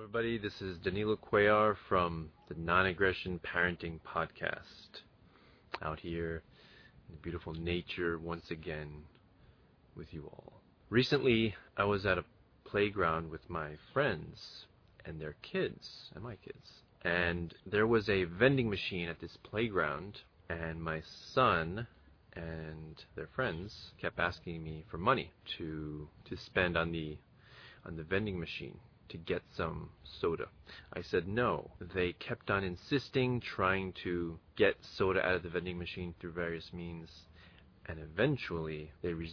everybody. This is Danilo Cuellar from the Non-Aggression Parenting Podcast. Out here in the beautiful nature once again with you all. Recently, I was at a playground with my friends and their kids, and my kids. And there was a vending machine at this playground, and my son and their friends kept asking me for money to spend on the vending machine to get some soda. I said no. They kept on insisting, trying to get soda out of the vending machine through various means, and eventually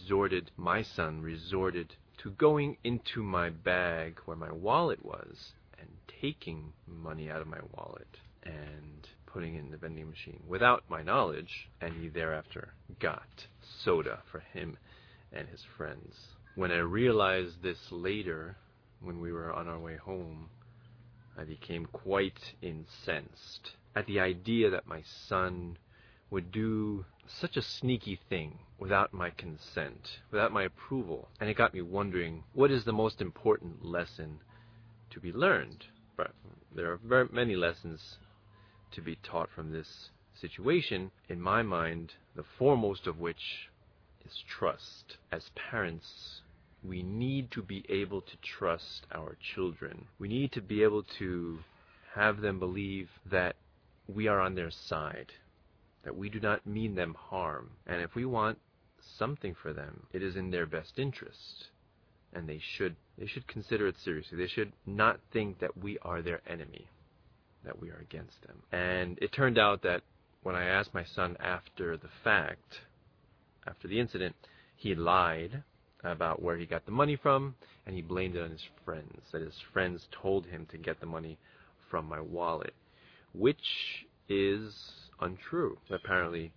my son resorted to going into my bag where my wallet was and taking money out of my wallet and putting it in the vending machine without my knowledge, and he thereafter got soda for him and his friends. When I realized this later, when we were on our way home, I became quite incensed at the idea that my son would do such a sneaky thing without my consent, without my approval. And it got me wondering, what is the most important lesson to be learned? But there are very many lessons to be taught from this situation. In my mind, the foremost of which is trust. As parents, we need to be able to trust our children. We need to be able to have them believe that we are on their side, that we do not mean them harm. And if we want something for them, it is in their best interest. And they should consider it seriously. They should not think that we are their enemy, that we are against them. And it turned out that when I asked my son after the fact, after the incident, he lied about where he got the money from, and he blamed it on his friends, that his friends told him to get the money from my wallet, which is untrue. Apparently,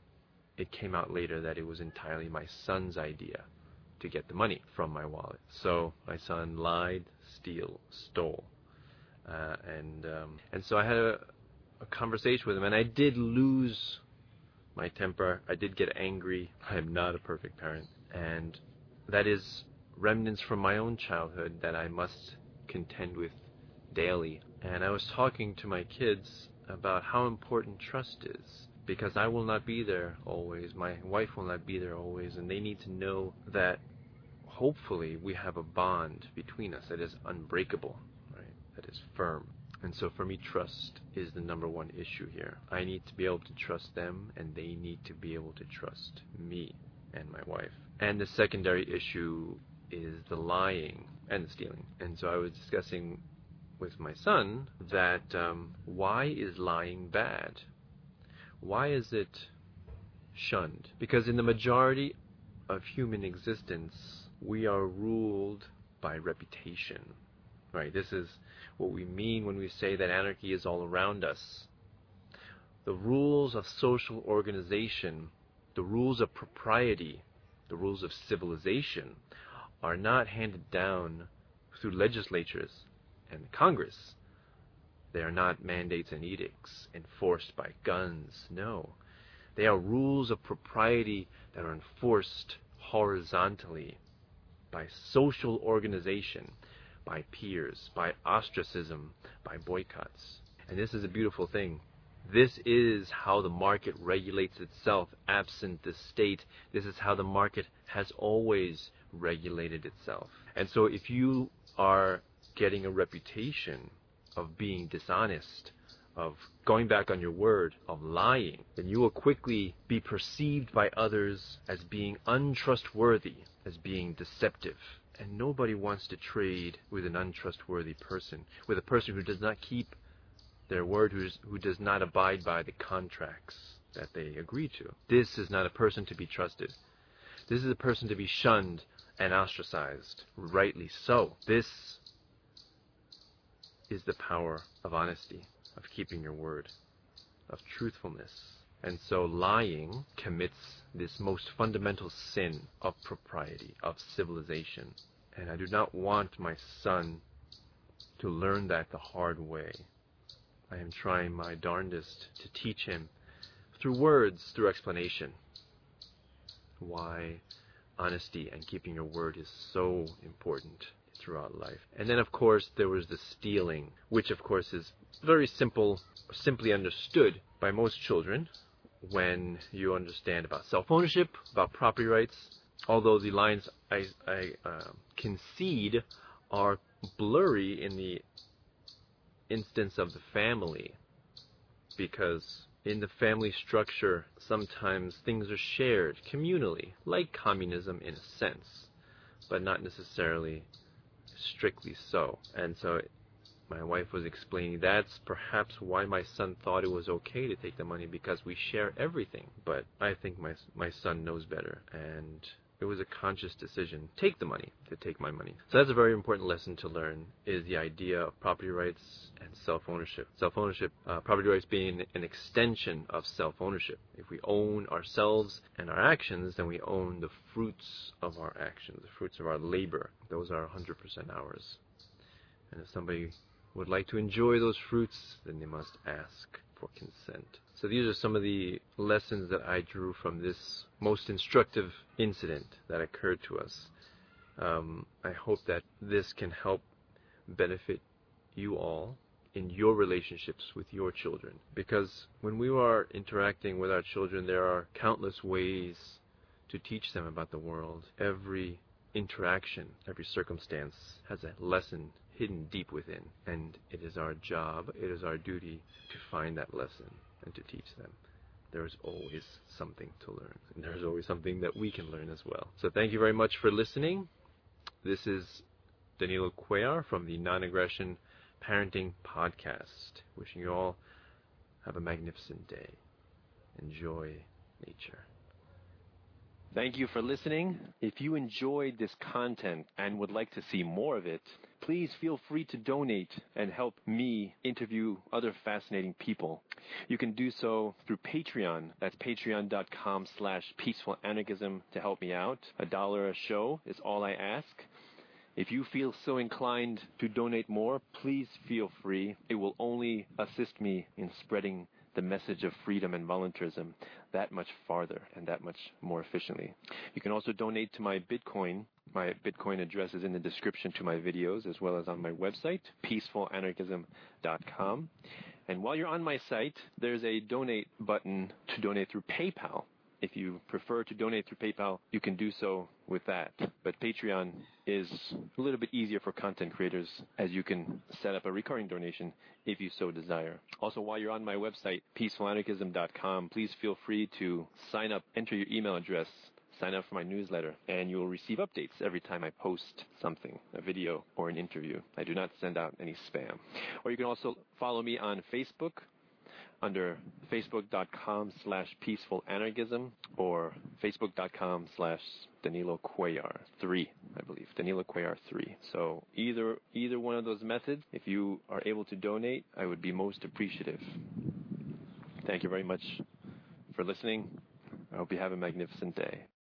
it came out later that it was entirely my son's idea to get the money from my wallet. So my son lied, stole. And so I had a conversation with him, and I did lose my temper. I did get angry. I am not a perfect parent. And that is remnants from my own childhood that I must contend with daily. And I was talking to my kids about how important trust is, because I will not be there always. My wife will not be there always, and they need to know that hopefully we have a bond between us that is unbreakable, right? That is firm. And so for me, trust is the number one issue here. I need to be able to trust them, and they need to be able to trust me and my wife. And the secondary issue is the lying and the stealing. And so I was discussing with my son that why is lying bad? Why is it shunned? Because in the majority of human existence, we are ruled by reputation. Right? This is what we mean when we say that anarchy is all around us. The rules of social organization, the rules of propriety, the rules of civilization are not handed down through legislatures and Congress. They are not mandates and edicts enforced by guns. No. They are rules of propriety that are enforced horizontally by social organization, by peers, by ostracism, by boycotts. And this is a beautiful thing. This is how the market regulates itself absent the state. This is how the market has always regulated itself. And so if you are getting a reputation of being dishonest, of going back on your word, of lying, then you will quickly be perceived by others as being untrustworthy, as being deceptive. And nobody wants to trade with an untrustworthy person, with a person who does not keep their word, who does not abide by the contracts that they agree to. This is not a person to be trusted. This is a person to be shunned and ostracized, rightly so. This is the power of honesty, of keeping your word, of truthfulness. And so lying commits this most fundamental sin of propriety, of civilization. And I do not want my son to learn that the hard way. I am trying my darndest to teach him through words, through explanation, why honesty and keeping your word is so important. throughout life. And then, of course, there was the stealing, which, of course, is very simple, simply understood by most children when you understand about self-ownership, about property rights, although the lines I concede are blurry in the instance of the family, because in the family structure, sometimes things are shared communally, like communism in a sense, but not necessarily strictly so. And so my wife was explaining that's perhaps why my son thought it was okay to take the money, because we share everything. But I think my son knows better, and it was a conscious decision to take my money. So that's a very important lesson to learn, is the idea of property rights and self-ownership. Self-ownership, property rights being an extension of self-ownership. If we own ourselves and our actions, then we own the fruits of our actions, the fruits of our labor. Those are 100% ours. And if somebody would like to enjoy those fruits, then they must ask for consent. So these are some of the lessons that I drew from this most instructive incident that occurred to us. I hope that this can help benefit you all in your relationships with your children. Because when we are interacting with our children, there are countless ways to teach them about the world. Every interaction, every circumstance has a lesson hidden deep within, and it is our job, it is our duty to find that lesson and to teach them. There's always something to learn, and there's always something that we can learn as well. So thank you very much for listening. This is Danilo Cuellar from the Non-Aggression Parenting Podcast. Wishing you all have a magnificent day. Enjoy nature. Thank you for listening. If you enjoyed this content and would like to see more of it, please feel free to donate and help me interview other fascinating people. You can do so through Patreon. That's patreon.com/peacefulanarchism to help me out. $1 a show is all I ask. If you feel so inclined to donate more, please feel free. It will only assist me in spreading the message of freedom and voluntarism that much farther and that much more efficiently. You can also donate to my Bitcoin. My Bitcoin address is in the description to my videos, as well as on my website, peacefulanarchism.com. And while you're on my site, there's a donate button to donate through PayPal. If you prefer to donate through PayPal, you can do so with that. But Patreon is a little bit easier for content creators, as you can set up a recurring donation if you so desire. Also, while you're on my website, peacefulanarchism.com, please feel free to sign up, enter your email address, sign up for my newsletter, and you'll receive updates every time I post something, a video or an interview. I do not send out any spam. Or you can also follow me on Facebook under facebook.com/peacefulanarchism or facebook.com/Danilo Cuellar 3, I believe. Danilo Cuellar 3. So either one of those methods, if you are able to donate, I would be most appreciative. Thank you very much for listening. I hope you have a magnificent day.